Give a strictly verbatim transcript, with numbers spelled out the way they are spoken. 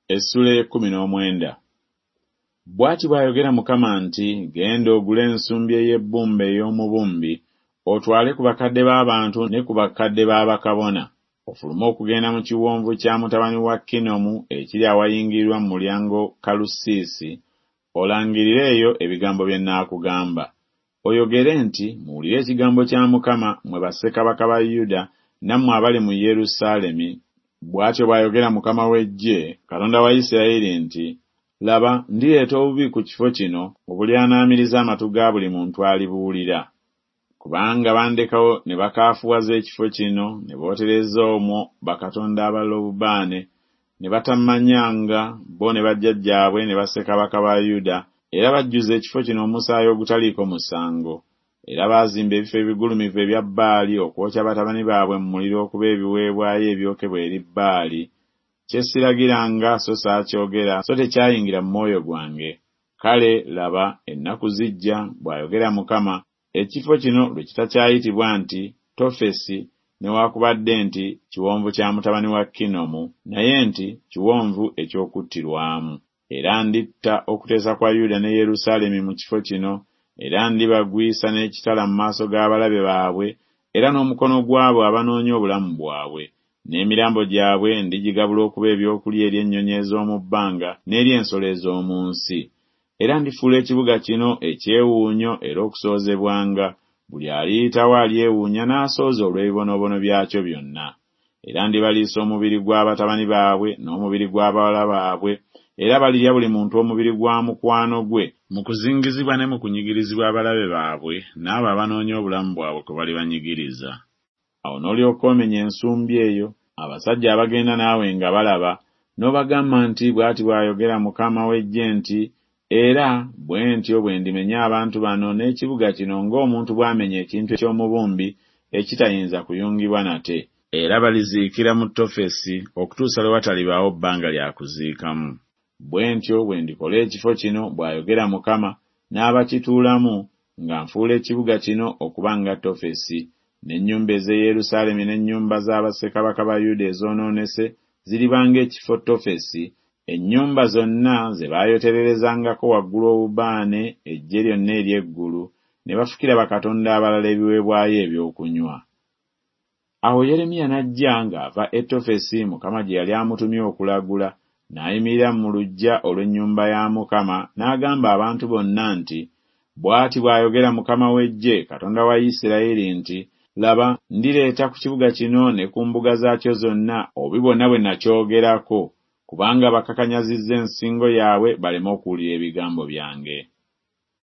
Essula ekkumi n'omwenda. Bw'ati bw'ayogera Mukama nti, genda ogule ensumbi ey'ebbumba ey'omubumbi, otwale ku bakadde b'abantu ne ku bakadde b'abakabona, ofulume okugenda mu kiwonvu kya mutabani wa Kinomu ekiri awayingirirwa mu mulyango Kalusiisi, olangirire eyo ebigambo bye nnaakugamba. Oyogere nti, muwulire ekigambo kya Mukama, mwe bassekabaka ba Yuda, nammwe abali mu Yerusaalemi. Bw'atyo bw'ayogera Mukama w'Eggye, Katonda wa Isirayiri nti, laba, ndireeta obubi ku kifo kino obulyanaamiriza amatu ga buli muntu alibuwulira. Kubanga bandekawo ne bakaafuwaza ekifo kino, ne bootereza omwo bakatonda abaloobubaane, ne batammanyanga, bo ne bajjajjaabwe ne bassekabaka ba Yuda, era bajjuza ekifo kino omusaayi ogutaliiko musango. Era baazimba ebifo ebigulumivu ebya Baali okwokya batabani baabwe mu muliro okuba ebiweebwayo ebyokebwa eri Baali. Kye siragiranga so saakyogera, so tekyayingira mu mwoyo gwange. Kale laba, ennaku zijja, bw'ayogera Mukama, ekifo kino lwe kitakyayitibwa nti Tofesi, newaakubadde nti kiwonvu kya mutabani wa Kinomu, naye nti kiwonvu eky'okuttirwamu. Era nditta okuteesa kwa Yuda ne Yerusaalemi mu kifo kino, era ndibagwisa n'ekitala mu maaso g'abalabe baabwe, era n'omukono gw'abo abanoonya obulamu bwabwe. N'emirambo gyabwe ndigigabula okuba ebyokulya eri ennyonyi ez'omu bbanga n'eri ensolo ez'omu nsi. Era ndifuula ekibuga kino ekyewuunyo era okusoozebwanga, buli aliyitawo alyewuunya n'asooza olw'ebibonoobono byakyo byonna. Era ndibaliisa omubiri gw'abatabani baabwe n'omubiri gw'abawala baabwe, era balirya buli muntu omubiri gwa mukwano gwe mu kuzingizibwa ne mu kunyigirizibwa abalabe baabwe n'abo abanoonya obulamu bwabwe kwe balibanyigiriza. Awo n'olyoka omenya ensumbi eyo, abasajja abagenda naawe nga balaba, n'obagamba nti, bw'ati bw'ayogera Mukama w'Eggye nti, era bwe ntyo bwe ndimenya abantu bano n'ekibuga kino ng'omuntu bw'amenya ekintu eky'omubumbi ekitayinza kuyungibwa nate. Era baliziikira mu Tofesi okutuusa lwe watalibaawo bbanga lya kuziikamu. Bwe ntyo bwe ndikola ekifo kino, bw'ayogera Mukama, n'abakituulamu, nga nfuula ekibuga kino okuba nga Tofesi, n'ennyumba ez'e Yerusaalemi n'ennyumba z'abassekabaka ba Yuda ezoonoonese ziribanga ekifo Tofesi, ennyumba zonna ze baayotererezangako waggulu obubaane eggye lyonna ery'eggulu, ne bafukira bakatonda abalala ebiweebwayo ebyokunywa. Awo Yeremiya n'ajja ng'ava e Tofesi Mukama gye yali amutumye okulagula, n'ayimirira mu luggya olw'ennyumba ya Mukama, n'agamba abantu bonna nti, bw'ati bw'ayogera Mukama w'Eggye, Katonda wa Isirayiri nti, laba, ndireeta ku kibuga kino ne ku mbuga zaakyo zonna obubi bwonna bwe nakyogerako, kubanga bakakanyazizza ensingo yaabwe baleme okuwulira ebigambo byange.